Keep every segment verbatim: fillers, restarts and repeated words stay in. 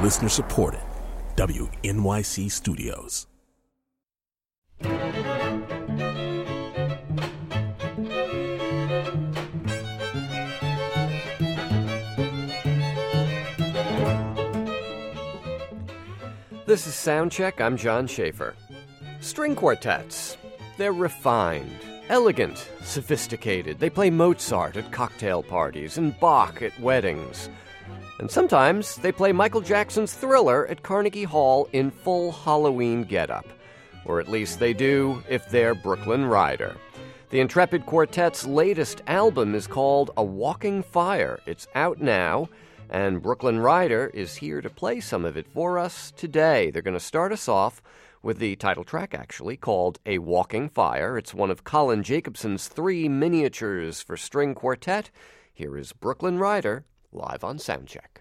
Listener supported. W N Y C Studios. This is Soundcheck. I'm John Schaefer. String quartets. They're refined, elegant, sophisticated. They play Mozart at cocktail parties and Bach at weddings. And sometimes they play Michael Jackson's Thriller at Carnegie Hall in full Halloween getup. Or at least they do if they're Brooklyn Rider. The Intrepid Quartet's latest album is called A Walking Fire. It's out now, and Brooklyn Rider is here to play some of it for us today. They're going to start us off with the title track, actually, called A Walking Fire. It's one of Colin Jacobson's three miniatures for string quartet. Here is Brooklyn Rider, live on Soundcheck.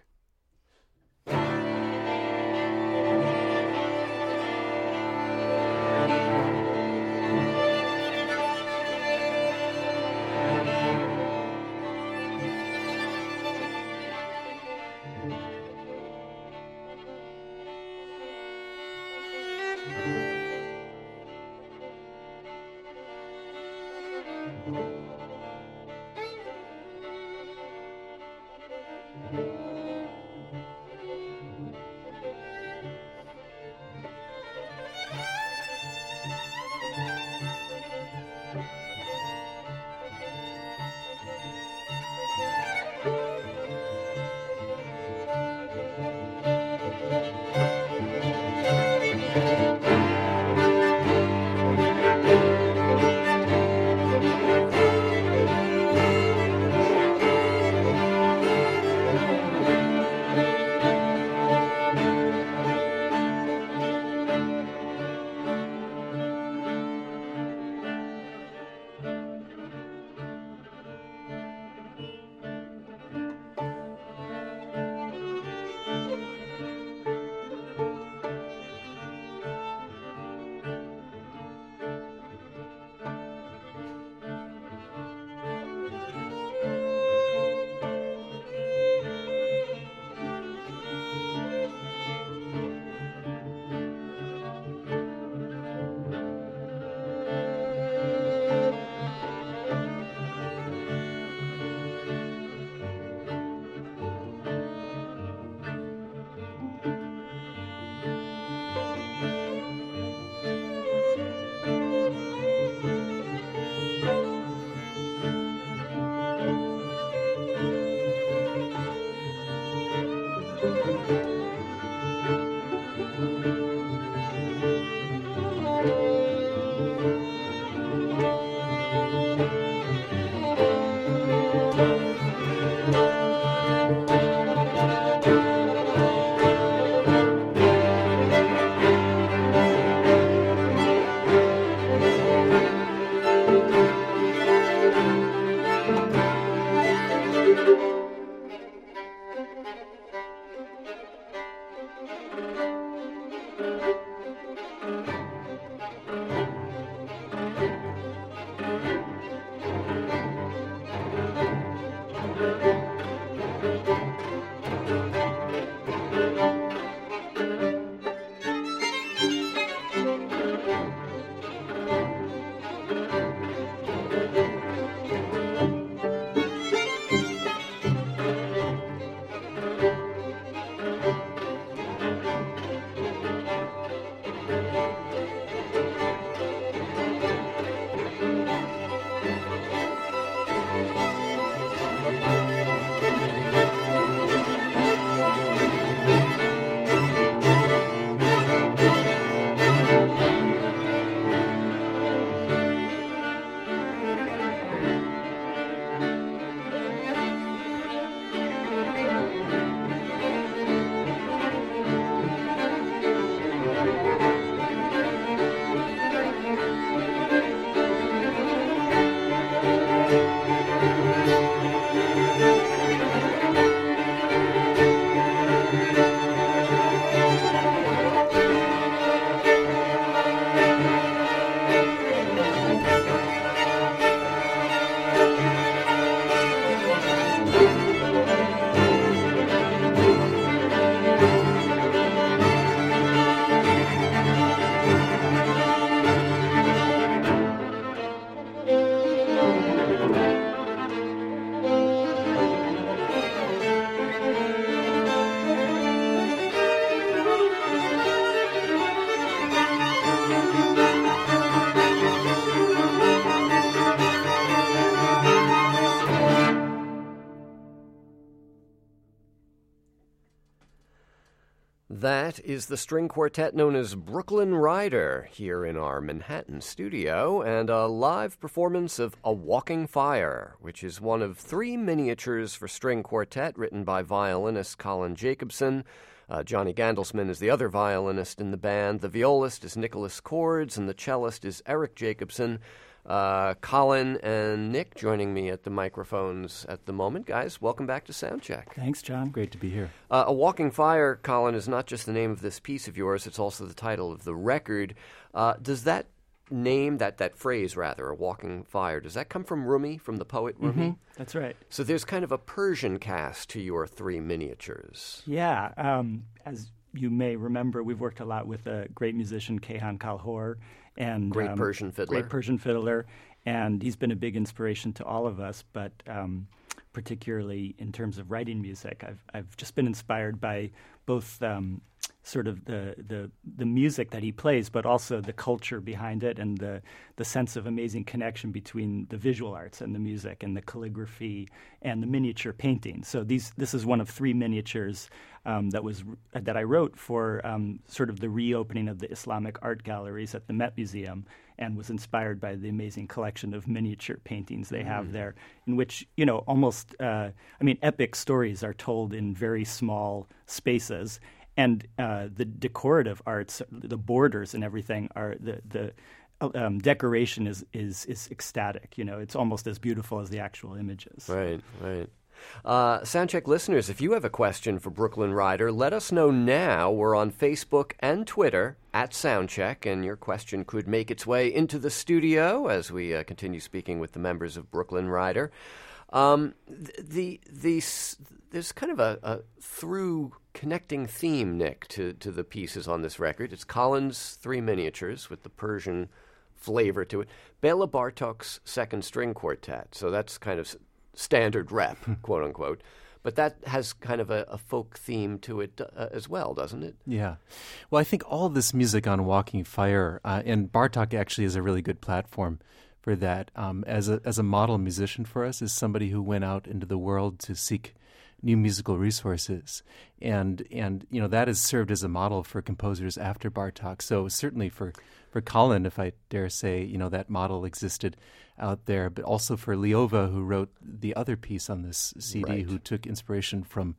That is the string quartet known as Brooklyn Rider here in our Manhattan studio, and a live performance of A Walking Fire, which is one of three miniatures for string quartet written by violinist Colin Jacobson. Uh, Johnny Gandelsman is the other violinist in the band. The violist is Nicholas Cords, and the cellist is Eric Jacobson. Uh, Colin and Nick joining me at the microphones at the moment. Guys, welcome back to Soundcheck. Thanks, John. Great to be here. Uh, A Walking Fire, Colin, is not just the name of this piece of yours, it's also the title of the record. Uh, does that name, that, that phrase, rather, A Walking Fire, does that come from Rumi, from the poet Rumi? Mm-hmm. That's right. So there's kind of a Persian cast to your three miniatures. Yeah. Um, as you may remember, we've worked a lot with a great musician, Kayhan Kalhor, and Great um, Persian fiddler. Great Persian fiddler, and he's been a big inspiration to all of us, but um, particularly in terms of writing music. I've I've just been inspired by both um, sort of the, the the music that he plays, but also the culture behind it and the the sense of amazing connection between the visual arts and the music and the calligraphy and the miniature painting. So these this is one of three miniatures um, that was that I wrote for um, sort of the reopening of the Islamic art galleries at the Met Museum, and was inspired by the amazing collection of miniature paintings they have mm. there, in which, you know, almost, uh, I mean, epic stories are told in very small spaces. And uh, the decorative arts, the borders and everything, are the the um, decoration is, is is ecstatic. You know, it's almost as beautiful as the actual images. Right, right. Uh, Soundcheck listeners, if you have a question for Brooklyn Rider, let us know now. We're on Facebook and Twitter at Soundcheck, and your question could make its way into the studio as we uh, continue speaking with the members of Brooklyn Rider. Um, the the there's kind of a, a through connecting theme, Nick, to, to the pieces on this record. It's Colin's three miniatures with the Persian flavor to it. Bela Bartok's second string quartet, so that's kind of standard rep, quote unquote. But that has kind of a, a folk theme to it uh, as well, doesn't it? Yeah. Well, I think all this music on Walking Fire, uh, and Bartok actually is a really good platform for that. Um, as a as a model musician for us, is somebody who went out into the world to seek new musical resources, and and you know that has served as a model for composers after Bartok. So certainly for for Colin, if I dare say, you know that model existed out there, but also for Leova, who wrote the other piece on this C D, right. who took inspiration from.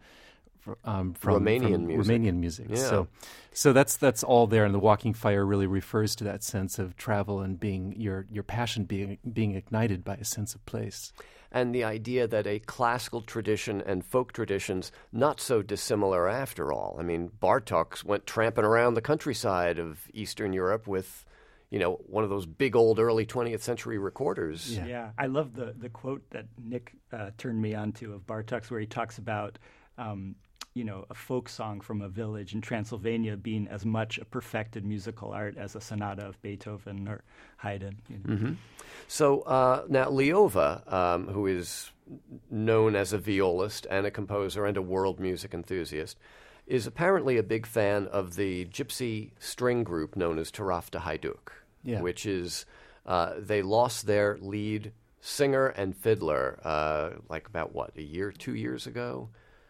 Um, from Romanian from music. Romanian music. Yeah. So, so that's that's all there, and the Walking Fire really refers to that sense of travel and being your your passion being being ignited by a sense of place. And the idea that a classical tradition and folk traditions not so dissimilar after all. I mean, Bartok went tramping around the countryside of Eastern Europe with, you know, one of those big old early twentieth century recorders. Yeah, yeah. I love the the quote that Nick uh, turned me on to of Bartok's, where he talks about. Um, you know, a folk song from a village in Transylvania being as much a perfected musical art as a sonata of Beethoven or Haydn. You know. Mm-hmm. So uh, now Leova, um, who is known as a violist and a composer and a world music enthusiast, is apparently a big fan of the gypsy string group known as Tarafta Hayduk, yeah. which is, uh, they lost their lead singer and fiddler uh, like about, what, a year, two years ago?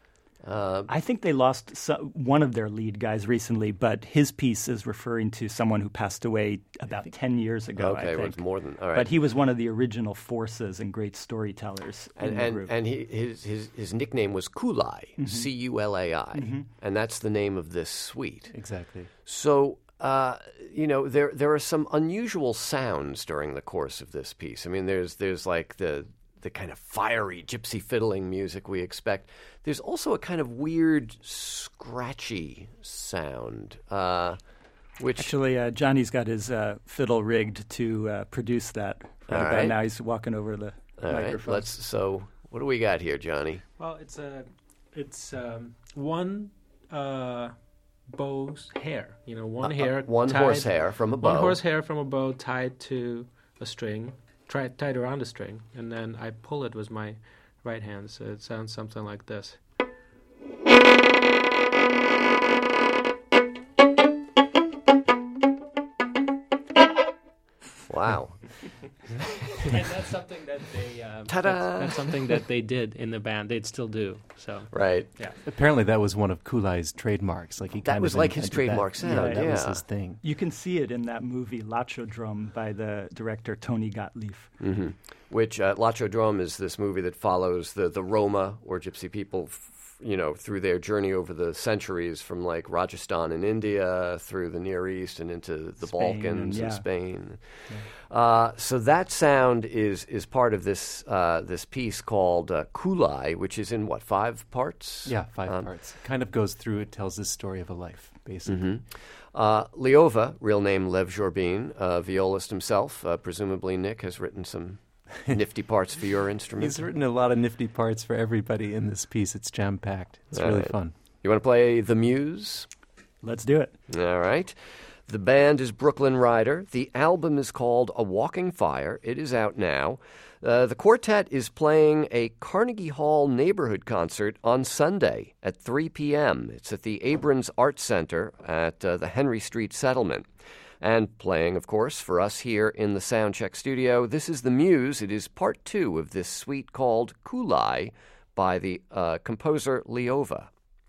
Uh, I think they lost so, one of their lead guys recently, but his piece is referring to someone who passed away about ten years ago. okay, I think. well, it's more than all right. But he was one of the original forces and great storytellers in and the and, group. and he, his his his nickname was Kulai, Mm-hmm. C U L A I, Mm-hmm. and that's the name of this suite. Exactly. So. Uh, you know, there there are some unusual sounds during the course of this piece. I mean, there's there's like the the kind of fiery gypsy fiddling music we expect. There's also a kind of weird scratchy sound, uh, which Actually, uh, Johnny's got his uh, fiddle rigged to uh, produce that. Right All about right. now he's walking over the all right, microphone. let's. So, what do we got here, Johnny? Well, it's a, it's um, one uh, bow's hair. You know, one Uh, hair. uh, one tied, horsehair from a bow. One horsehair from a bow tied to a string, tri- tied around a string, and then I pull it with my right hand. So it sounds something like this. Wow. And that's something that they uh, Ta-da! That's, that's something that they did in the band. They'd still do. So Right. yeah. Apparently, that was one of Kulai's trademarks. Like he That kind was of like his invented trademark that. sound, Yeah, that was yeah. his thing. You can see it in that movie Lachodrome by the director Tony Gottlieb. hmm Which uh, Lachodrome is this movie that follows the, the Roma, or Gypsy people, f- you know, through their journey over the centuries from like Rajasthan in India through the Near East and into the Spain, Balkans yeah. and Spain. Uh, so that sound is is part of this uh, this piece called uh, Kulai, which is in what, five parts? Yeah, five Um, parts. Kind of goes through. It tells the story of a life, basically. Uh, Leova, real name Lev Jorbin, uh, violist himself. Uh, presumably Nick has written some nifty parts for your instrument. He's written a lot of nifty parts for everybody in this piece. It's jam-packed. It's All really right. fun. You want to play The Muse? Let's do it. All right. The band is Brooklyn Rider. The album is called A Walking Fire. It is out now. Uh, the quartet is playing a Carnegie Hall neighborhood concert on Sunday at three p.m. It's at the Abrams Arts Center at uh, the Henry Street Settlement. And playing, of course, for us here in the Soundcheck studio, this is The Muse. It is part two of this suite called Kulai by the uh, composer Leova.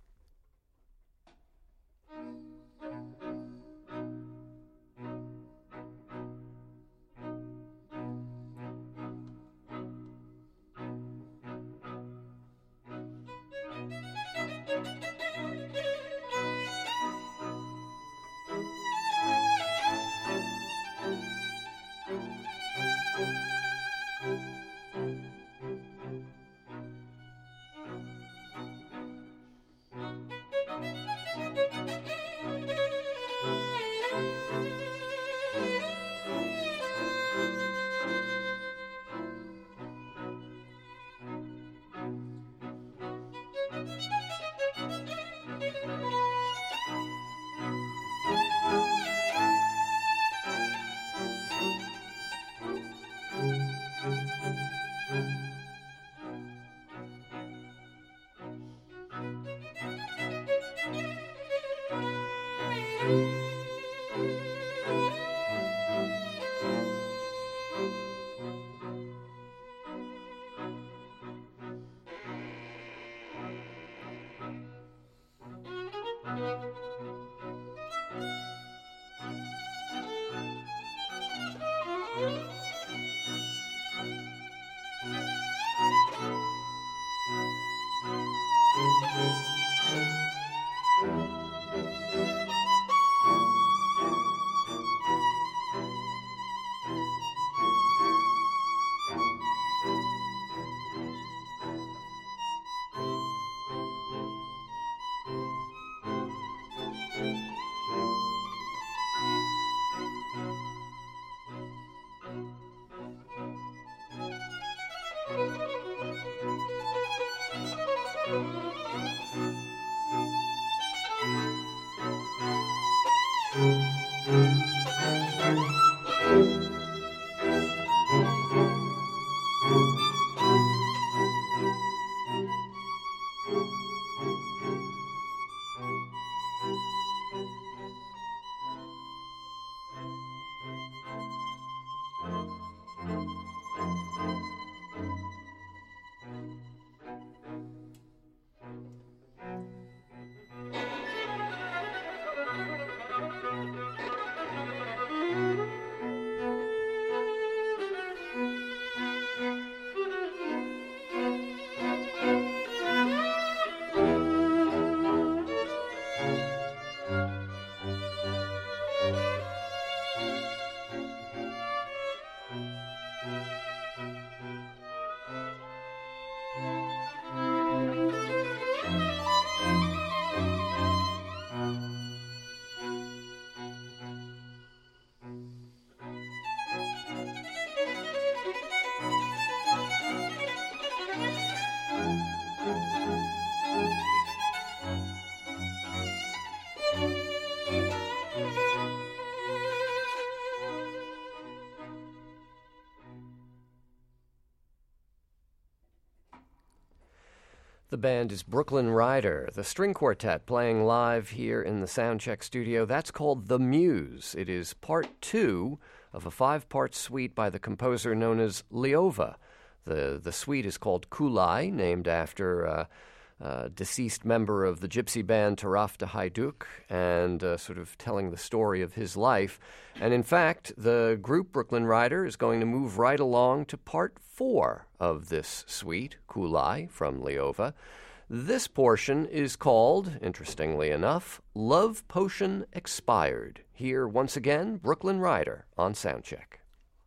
The band is Brooklyn Rider, the string quartet playing live here in the Soundcheck studio. That's called The Muse. It is part two of a five-part suite by the composer known as Leova. The, the suite is called Kulai, named after uh, uh, deceased member of the gypsy band Taraf de Hajduk, and uh, sort of telling the story of his life. And in fact, the group Brooklyn Rider is going to move right along to part four of this suite, Kulai, from Leova. This portion is called, interestingly enough, Love Potion Expired. Here, once again, Brooklyn Rider on Soundcheck.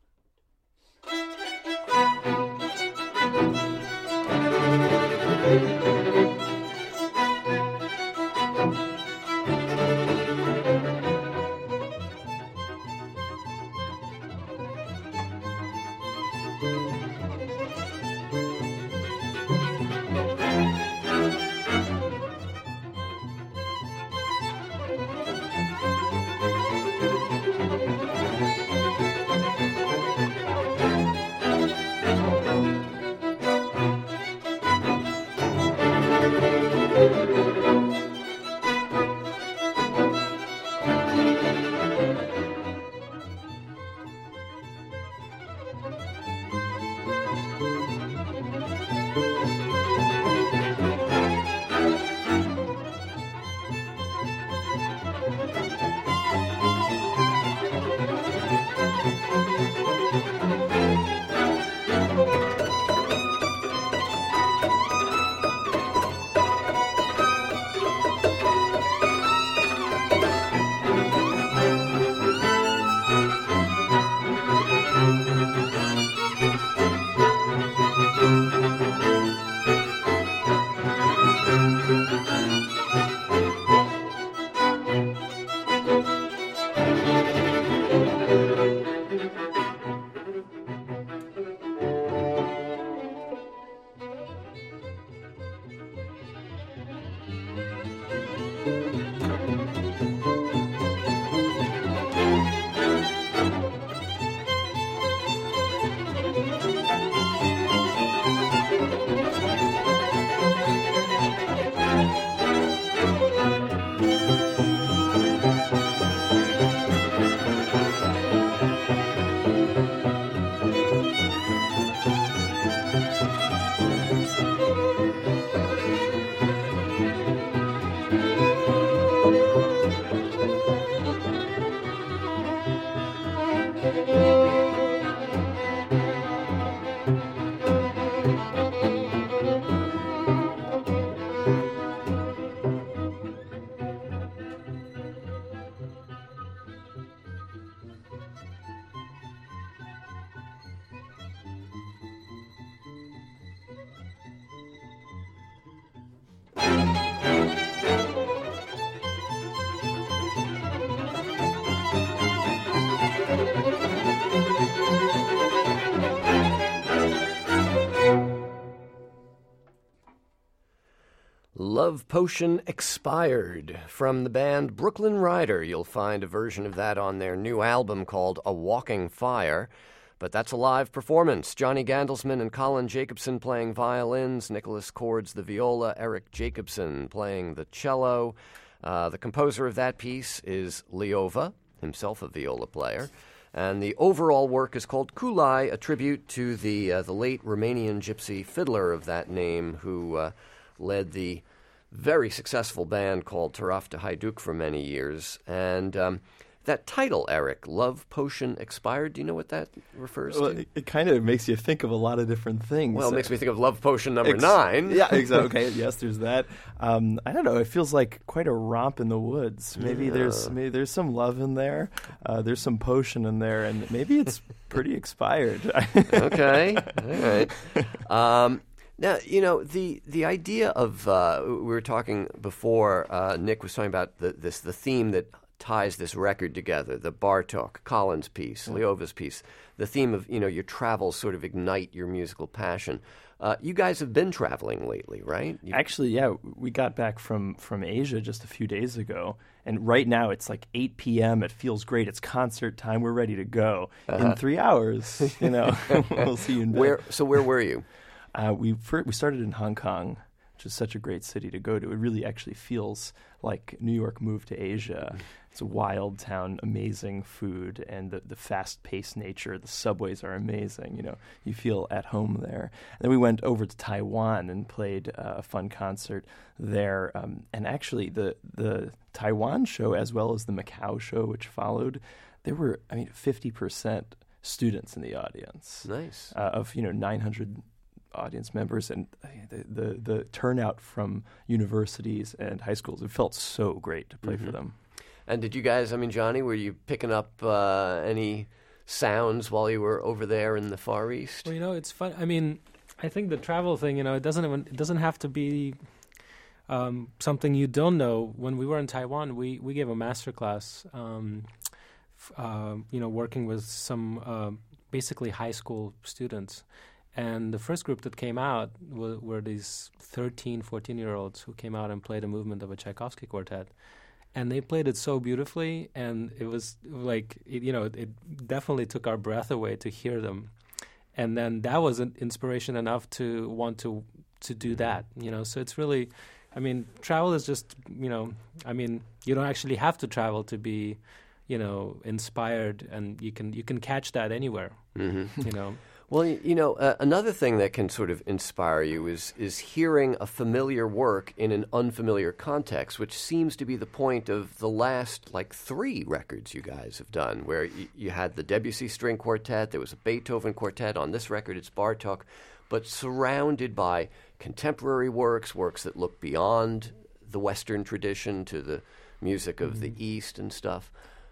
Love Potion Expired from the band Brooklyn Rider. You'll find a version of that on their new album called A Walking Fire. But that's a live performance. Johnny Gandelsman and Colin Jacobson playing violins, Nicholas Cords the viola, Eric Jacobson playing the cello. Uh, the composer of that piece is Leova, himself a viola player. And the overall work is called Kulai, a tribute to the uh, the late Romanian gypsy fiddler of that name who uh, led the very successful band called Taraf de Hajduk for many years. And um, that title, Eric, Love Potion Expired, do you know what that refers well, to? It, it kind of makes you think of a lot of different things. Well, it makes me think of Love Potion number Ex- nine. Yeah, exactly. Okay, yes, there's that. Um, I don't know. It feels like quite a romp in the woods. Maybe yeah. there's maybe there's some love in there. Uh, there's some potion in there, and maybe it's pretty expired. Okay, all right. Um, Now, you know, the the idea of, uh, we were talking before, uh, Nick was talking about the, this the theme that ties this record together, the Bartók, Collins piece, yeah. Leova's piece, the theme of, you know, your travels sort of ignite your musical passion. Uh, you guys have been traveling lately, right? You... Actually, yeah, we got back from, from Asia just a few days ago, and right now it's like eight p.m. It feels great. It's concert time. We're ready to go. Uh-huh. In three hours, you know, we'll see you in bed. Where, so where were you? Uh, we first, we started in Hong Kong, which is such a great city to go to. It really actually feels like New York moved to Asia. Mm. It's a wild town, amazing food, and the, the fast-paced nature. The subways are amazing. You know, you feel at home there. And then we went over to Taiwan and played uh, a fun concert there. Um, and actually, the the Taiwan show, as well as the Macau show, which followed, there were, I mean, fifty percent students in the audience. Nice. Uh, of, you know, nine hundred audience members, and the, the the turnout from universities and high schools. It felt so great to play mm-hmm. for them. And did you guys, I mean, Johnny, were you picking up uh, any sounds while you were over there in the Far East? Well, you know, it's fun. I mean, I think the travel thing, you know, it doesn't even, it doesn't have to be um, something you don't know. When we were in Taiwan, we, we gave a master class, um, f- uh, you know, working with some uh, basically high school students. And the first group that came out were, were these thirteen, fourteen-year-olds who came out and played a movement of a Tchaikovsky quartet. And they played it so beautifully, and it was like, it, you know, it, it definitely took our breath away to hear them. And then that was an inspiration enough to want to to do that, you know. So it's really, I mean, travel is just, you know, I mean, you don't actually have to travel to be, you know, inspired, and you can you can catch that anywhere, mm-hmm. you know. Well, you know, uh, another thing that can sort of inspire you is is hearing a familiar work in an unfamiliar context, which seems to be the point of the last, like, three records you guys have done, where y- you had the Debussy String Quartet, there was a Beethoven Quartet. On this record, it's Bartók, but surrounded by contemporary works, works that look beyond the Western tradition to the music of mm-hmm. the East and stuff.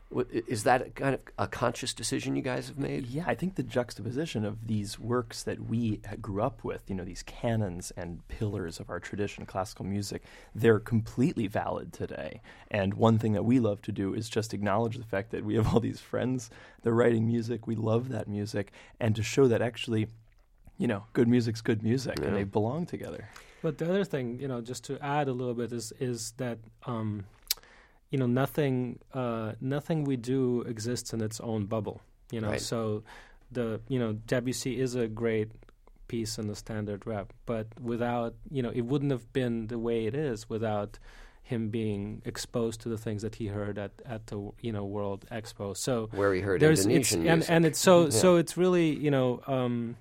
Is that a kind of a conscious decision you guys have made? Yeah, I think the juxtaposition of these works that we grew up with, you know, these canons and pillars of our tradition, classical music, they're completely valid today. And one thing that we love to do is just acknowledge the fact that we have all these friends, they're writing music, we love that music, and to show that actually, you know, good music's good music, yeah. and they belong together. But the other thing, you know, just to add a little bit, is is that... Um, You know, nothing, uh, nothing we do exists in its own bubble. You know, right. so the you know Debussy is a great piece in the standard rep, but without you know, it wouldn't have been the way it is without him being exposed to the things that he heard at, at the you know World Expo. So where he heard there's Indonesian it's, and music, and it's so yeah. so it's really you know um,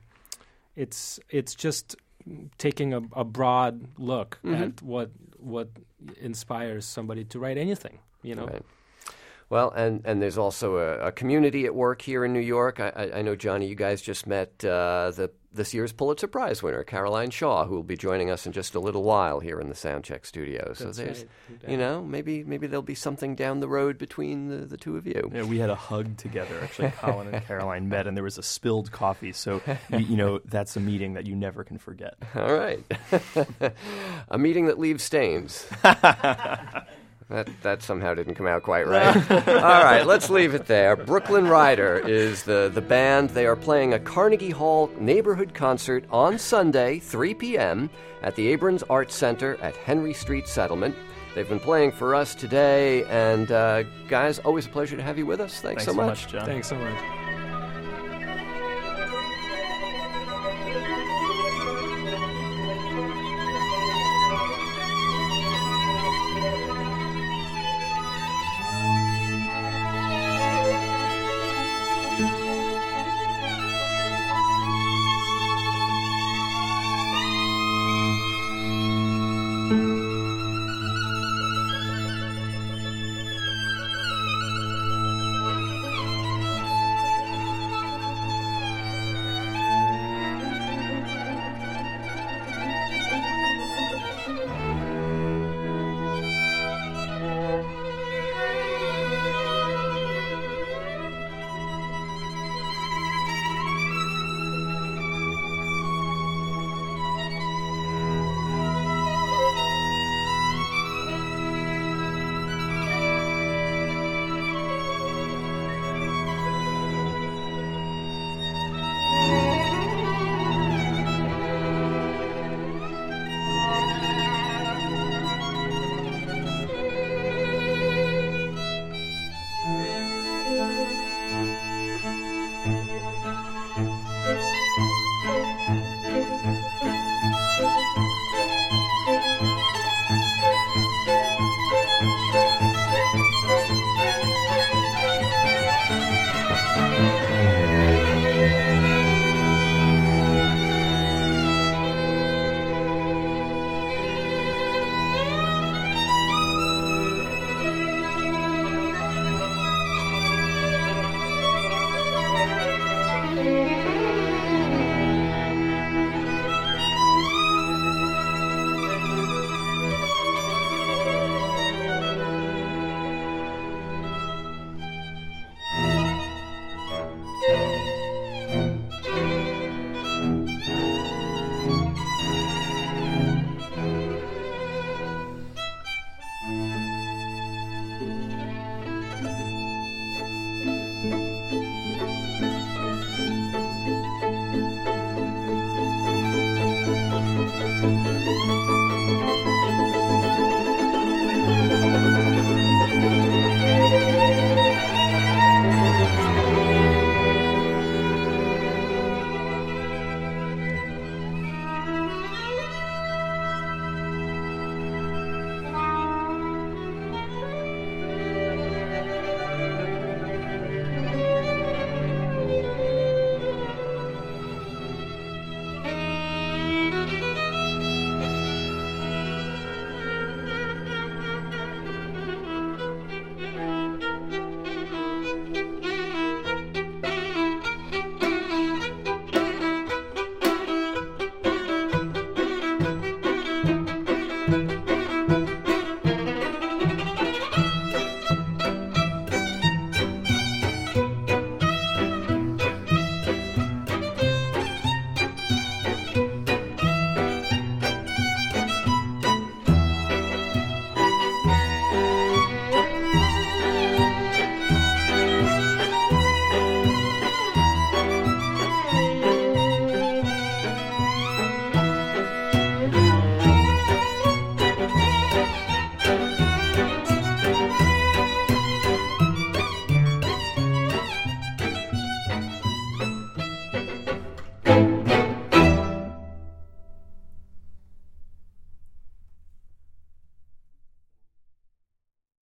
it's it's just taking a, a broad look mm-hmm. at what what inspires somebody to write anything, you know. Right. Well, and, and there's also a, a community at work here in New York. I, I, I know, Johnny, you guys just met uh, the this year's Pulitzer Prize winner, Caroline Shaw, who will be joining us in just a little while here in the Soundcheck studio. So That's there's, right. you know, maybe maybe there'll be something down the road between the, the two of you. Yeah, we had a hug together. Actually, Colin and Caroline met, and there was a spilled coffee. So, you, you know, that's a meeting that you never can forget. All right. A meeting that leaves stains. That that somehow didn't come out quite right. All right, let's leave it there. Brooklyn Rider is the, the band. They are playing a Carnegie Hall neighborhood concert on Sunday, three p.m. at the Abrons Arts Center at Henry Street Settlement. They've been playing for us today, and uh, guys, always a pleasure to have you with us. Thanks, Thanks so so much. much, John. Thanks so much.